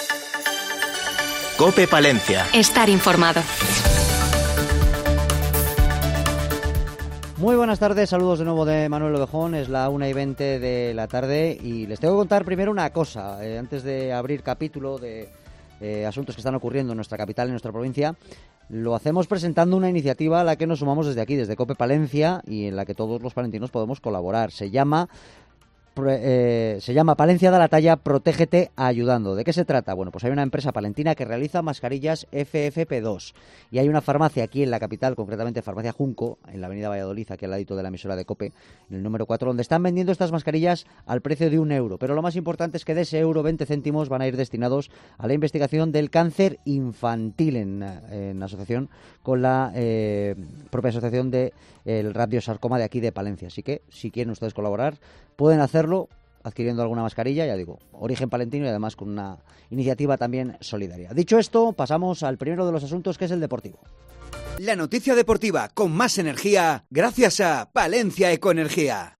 COPE Palencia. Estar informado. Muy buenas tardes, saludos de nuevo de Manuel Ovejón, es la 1:20 de la tarde y les tengo que contar primero una cosa, antes de abrir capítulo de asuntos que están ocurriendo en nuestra capital, en nuestra provincia. Lo hacemos presentando una iniciativa a la que nos sumamos desde aquí, desde COPE Palencia, y en la que todos los palentinos podemos colaborar. Se llama Palencia da la talla, protégete ayudando. ¿De qué se trata? Bueno, pues hay una empresa palentina que realiza mascarillas FFP2 y hay una farmacia aquí en la capital, concretamente Farmacia Junco, en la avenida Valladolid, aquí al ladito de la emisora de COPE, en el número 4, donde están vendiendo estas mascarillas al precio de €1. Pero lo más importante es que de ese euro 20 céntimos van a ir destinados a la investigación del cáncer infantil en asociación con la propia asociación del radiosarcoma de aquí de Palencia. Así que, si quieren ustedes colaborar, pueden hacerlo adquiriendo alguna mascarilla, ya digo, origen palentino y además con una iniciativa también solidaria. Dicho esto, pasamos al primero de los asuntos, que es el deportivo. La noticia deportiva con más energía gracias a Palencia Ecoenergía.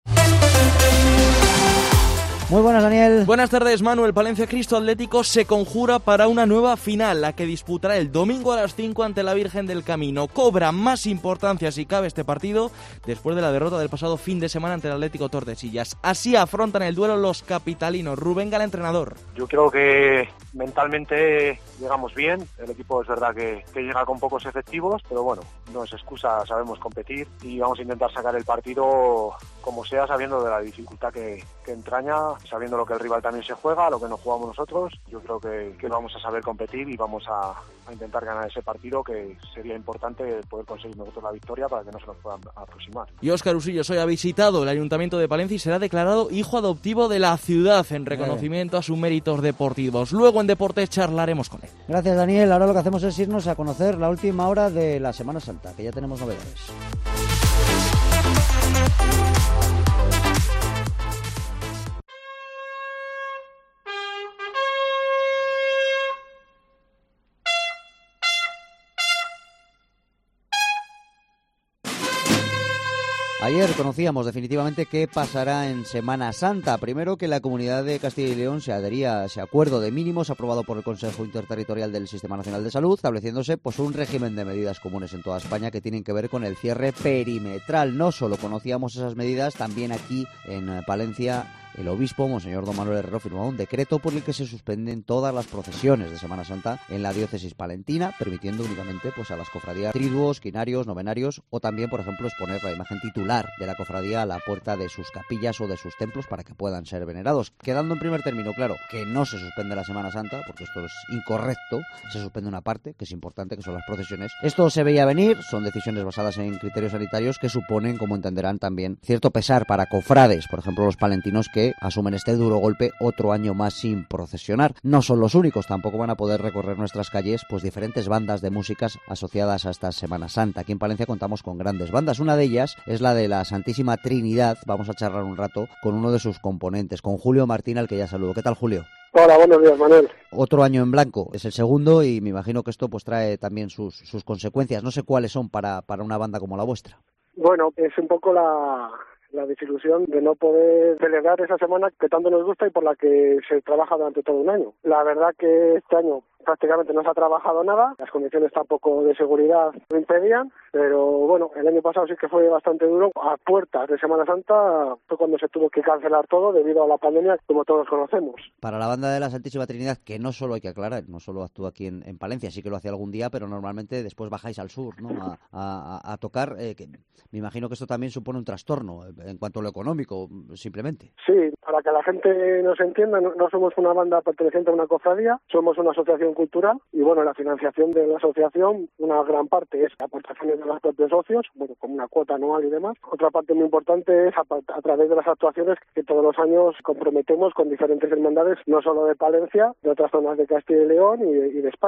Muy buenas, Daniel. Buenas tardes, Manu. El Palencia Cristo Atlético se conjura para una nueva final, la que disputará el domingo a las 5 ante la Virgen del Camino. Cobra más importancia, si cabe, este partido después de la derrota del pasado fin de semana ante el Atlético Tordesillas. Así afrontan el duelo los capitalinos. Rubén Gala, entrenador. Yo creo que mentalmente llegamos bien. El equipo es verdad que llega con pocos efectivos, pero bueno, no es excusa, sabemos competir y vamos a intentar sacar el partido como sea, sabiendo de la dificultad que entraña, sabiendo lo que el rival también se juega, lo que nos jugamos nosotros. Yo creo que vamos a saber competir y vamos a intentar ganar ese partido, que sería importante poder conseguir nosotros la victoria para que no se nos puedan aproximar. Y Óscar Usillos hoy ha visitado el Ayuntamiento de Palencia y será declarado hijo adoptivo de la ciudad en reconocimiento a sus méritos deportivos. Luego en Deportes charlaremos con él. Gracias, Daniel. Ahora lo que hacemos es irnos a conocer la última hora de la Semana Santa, que ya tenemos novedades. Ayer conocíamos definitivamente qué pasará en Semana Santa. Primero, que la Comunidad de Castilla y León se adhería a ese acuerdo de mínimos aprobado por el Consejo Interterritorial del Sistema Nacional de Salud, estableciéndose pues un régimen de medidas comunes en toda España que tienen que ver con el cierre perimetral. No solo conocíamos esas medidas, también aquí en Palencia el obispo, Monseñor Don Manuel Herrero, firmó un decreto por el que se suspenden todas las procesiones de Semana Santa en la diócesis palentina, permitiendo únicamente pues a las cofradías triduos, quinarios, novenarios, o también, por ejemplo, exponer la imagen titular de la cofradía a la puerta de sus capillas o de sus templos para que puedan ser venerados. Quedando en primer término claro que no se suspende la Semana Santa, porque esto es incorrecto, se suspende una parte, que es importante, que son las procesiones. Esto se veía venir, son decisiones basadas en criterios sanitarios que suponen, como entenderán también, cierto pesar para cofrades, por ejemplo los palentinos, que asumen este duro golpe otro año más sin procesionar. No son los únicos, tampoco van a poder recorrer nuestras calles pues diferentes bandas de músicas asociadas a esta Semana Santa. Aquí en Palencia contamos con grandes bandas, una de ellas es la de la Santísima Trinidad. Vamos a charlar un rato con uno de sus componentes, con Julio Martín, al que ya saludo. ¿Qué tal, Julio? Hola, buenos días, Manuel. Otro año en blanco, es el segundo y me imagino que esto pues trae también sus consecuencias. No sé cuáles son para una banda como la vuestra. Bueno, es un poco la desilusión de no poder celebrar esa semana que tanto nos gusta y por la que se trabaja durante todo un año. La verdad que este año prácticamente no se ha trabajado nada, las condiciones tampoco de seguridad lo impedían, pero bueno, el año pasado sí que fue bastante duro. A puertas de Semana Santa fue cuando se tuvo que cancelar todo debido a la pandemia, como todos conocemos. Para la banda de la Santísima Trinidad, que no solo hay que aclarar, no solo actúa aquí en Palencia, sí que lo hace algún día, pero normalmente después bajáis al sur, ¿no? a tocar, que me imagino que esto también supone un trastorno en cuanto a lo económico, simplemente. Sí, para que la gente nos entienda, no somos una banda perteneciente a una cofradía, somos una asociación cultural y bueno, la financiación de la asociación, una gran parte es aportaciones de los propios socios, bueno, como una cuota anual y demás. Otra parte muy importante es a través de las actuaciones que todos los años comprometemos con diferentes hermandades, no solo de Palencia, de otras zonas de Castilla y León y de España.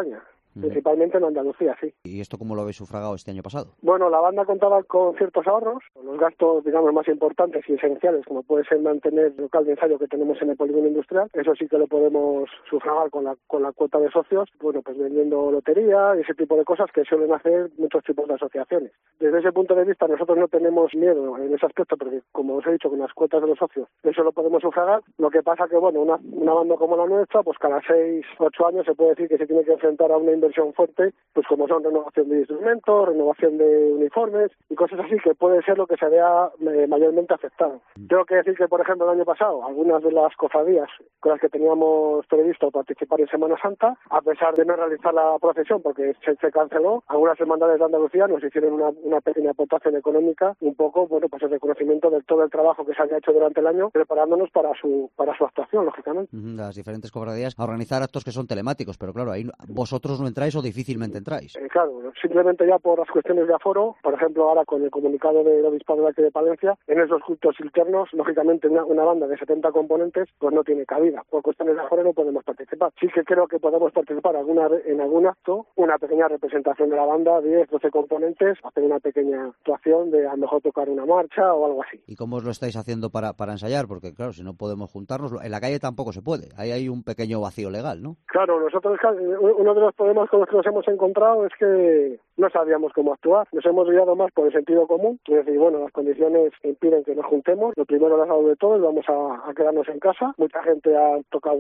principalmente en Andalucía, sí. ¿Y esto cómo lo habéis sufragado este año pasado? Bueno, la banda contaba con ciertos ahorros, los gastos, digamos, más importantes y esenciales, como puede ser mantener el local de ensayo que tenemos en el polígono industrial. Eso sí que lo podemos sufragar con la cuota de socios, bueno, pues vendiendo lotería y ese tipo de cosas que suelen hacer muchos tipos de asociaciones. Desde ese punto de vista, nosotros no tenemos miedo en ese aspecto, porque, como os he dicho, con las cuotas de los socios, eso lo podemos sufragar. Lo que pasa que, bueno, una banda como la nuestra, pues cada 6, 8 años se puede decir que se tiene que enfrentar a una inversión fuerte, pues como son renovación de instrumentos, renovación de uniformes y cosas así, que puede ser lo que se vea mayormente afectado. Tengo que decir que, por ejemplo, el año pasado, algunas de las cofradías con las que teníamos previsto participar en Semana Santa, a pesar de no realizar la procesión porque se canceló, algunas hermandades de Andalucía nos hicieron una pequeña aportación económica, un poco, bueno, pues el reconocimiento de todo el trabajo que se había hecho durante el año, preparándonos para su actuación, lógicamente. Las diferentes cofradías a organizar actos que son telemáticos, pero claro, ahí vosotros no entráis o difícilmente entráis. Claro, simplemente ya por las cuestiones de aforo, por ejemplo, ahora con el comunicado del obispado de aquí de Palencia, en esos cultos internos, lógicamente una banda de 70 componentes pues no tiene cabida. Por cuestiones de aforo no podemos participar. Sí que creo que podemos participar en algún acto, una pequeña representación de la banda, 10, 12 componentes, hacer una pequeña actuación de a lo mejor tocar una marcha o algo así. ¿Y cómo os lo estáis haciendo para ensayar? Porque claro, si no podemos juntarnos, en la calle tampoco se puede. Ahí hay un pequeño vacío legal, ¿no? Claro, nosotros uno de los problemas con los que nos hemos encontrado es que no sabíamos cómo actuar. Nos hemos guiado más por el sentido común. Es decir, bueno, las condiciones impiden que nos juntemos. Lo primero lo has dado de todo y vamos a quedarnos en casa. Mucha gente ha tocado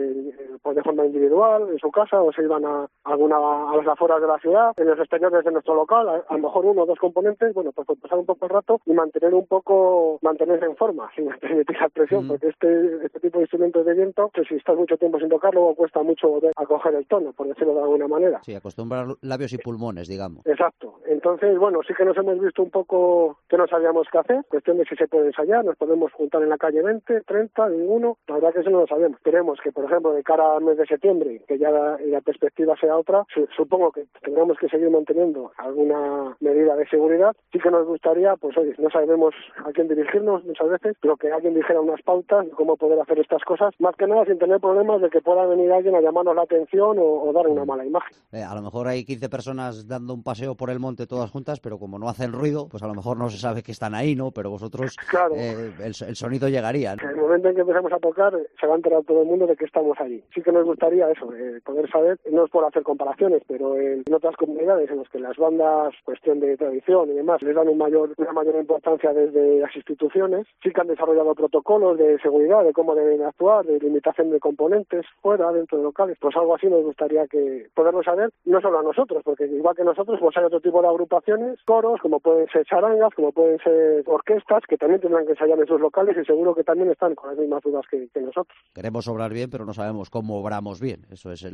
de forma individual en su casa o se iban a las afueras de la ciudad, en los exteriores de nuestro local, a lo mejor 1 o 2 componentes, bueno, pues pasar un poco el rato y mantenerse en forma, sin permitir la presión, porque este tipo de instrumentos de viento, que si estás mucho tiempo sin tocar, luego cuesta mucho volver a coger el tono, por decirlo de alguna manera. Sí, acostumbrar labios y pulmones, digamos. Exacto. Entonces, bueno, sí que nos hemos visto un poco que no sabíamos qué hacer, cuestión de si se puede ensayar, nos podemos juntar en la calle 20, 30, ninguno, la verdad que eso no lo sabemos. Queremos que, por ejemplo, de cara al mes de septiembre, que ya la perspectiva sea otra, supongo que tendremos que seguir manteniendo alguna medida de seguridad. Sí que nos gustaría, pues oye, no sabemos a quién dirigirnos muchas veces, pero que alguien dijera unas pautas de cómo poder hacer estas cosas, más que nada sin tener problemas de que pueda venir alguien a llamarnos la atención o dar una mala imagen. A lo mejor hay 15 personas dando un paseo por el monte todas juntas, pero como no hacen ruido, pues a lo mejor no se sabe que están ahí, ¿no? Pero vosotros, claro, el sonido llegaría, ¿no? En el momento en que empezamos a tocar, se va a enterar todo el mundo de que estamos allí. Sí que nos gustaría eso, poder saber, no es por hacer comparaciones, pero en otras comunidades en las que las bandas, cuestión de tradición y demás, les dan una mayor importancia desde las instituciones, sí que han desarrollado protocolos de seguridad, de cómo deben actuar, de limitación de componentes fuera, dentro de locales, pues algo así nos gustaría que poderlo saber, no solo a nosotros, porque igual que nosotros, pues hay otro tipo de agrupaciones, coros, como pueden ser charangas, como pueden ser orquestas, que también tendrán que ensayar en sus locales y seguro que también están con las mismas dudas que nosotros. Queremos obrar bien, pero no sabemos cómo obramos bien. Eso es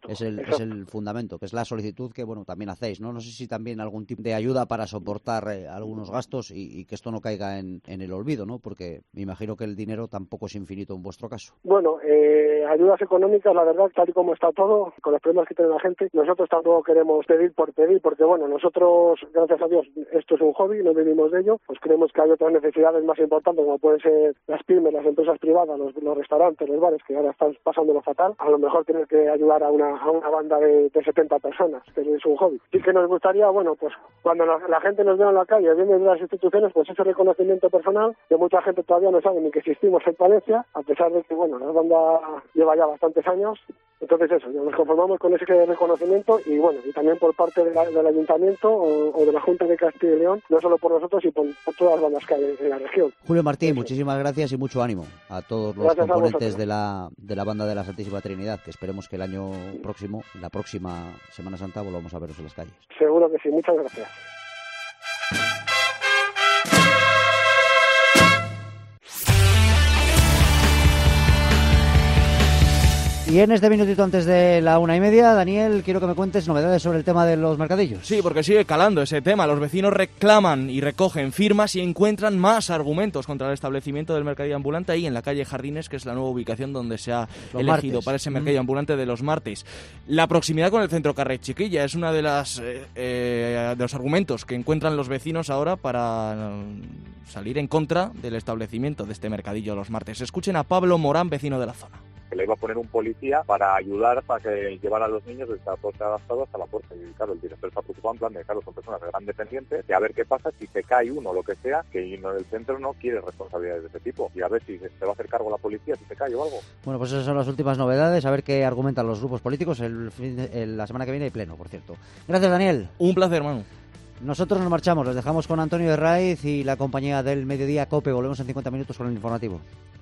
el fundamento, que es la solicitud que, bueno, también hacéis, ¿no? No sé si también algún tipo de ayuda para soportar algunos gastos y que esto no caiga en el olvido, ¿no? Porque me imagino que el dinero tampoco es infinito en vuestro caso. Bueno, ayudas económicas, la verdad, tal y como está todo, con los problemas que tiene la gente, nosotros tampoco queremos pedir por pedir, porque bueno, nosotros, gracias a Dios, esto es un hobby, no vivimos de ello, pues creemos que hay otras necesidades más importantes, como pueden ser las pymes, las empresas privadas, los restaurantes, los bares, que ahora están pasándolo fatal. A lo mejor tener que ayudar a una banda de 70 personas, que es un hobby. Sí que nos gustaría, bueno, pues cuando la gente nos vea en la calle, viene de las instituciones, pues ese reconocimiento personal, que mucha gente todavía no sabe ni que existimos en Palencia, a pesar de que, bueno, la banda lleva ya bastantes años. Entonces eso, nos conformamos con ese reconocimiento y bueno, y también por parte del Ayuntamiento o de la Junta de Castilla y León, no solo por nosotros, sino por todas las bandas que hay en la región. Julio Martín, muchísimas gracias y mucho ánimo a todos los componentes de la banda de la Santísima Trinidad, que esperemos que el año próximo, la próxima Semana Santa, volvamos a veros en las calles. Seguro que sí, muchas gracias. Y en este minutito antes de la 1:30, Daniel, quiero que me cuentes novedades sobre el tema de los mercadillos. Sí, porque sigue calando ese tema. Los vecinos reclaman y recogen firmas y encuentran más argumentos contra el establecimiento del mercadillo ambulante ahí en la calle Jardines, que es la nueva ubicación donde se ha elegido para ese mercadillo ambulante de los martes. La proximidad con el centro Carrer Chiquilla es una de los argumentos que encuentran los vecinos ahora para salir en contra del establecimiento de este mercadillo los martes. Escuchen a Pablo Morán, vecino de la zona. que le iba a poner un policía para ayudar para que llevara a los niños desde el porte adaptado hasta la puerta. Y claro, el director está preocupado en plan de, claro, son personas de gran dependiente, de a ver qué pasa si se cae uno o lo que sea, que el centro no quiere responsabilidades de ese tipo. Y a ver si se va a hacer cargo la policía si se cae o algo. Bueno, pues esas son las últimas novedades, a ver qué argumentan los grupos políticos. La semana que viene hay pleno, por cierto. Gracias, Daniel. Un placer, Manu. Nosotros nos marchamos, les dejamos con Antonio Herraiz y la compañía del Mediodía COPE. Volvemos en 50 minutos con el informativo.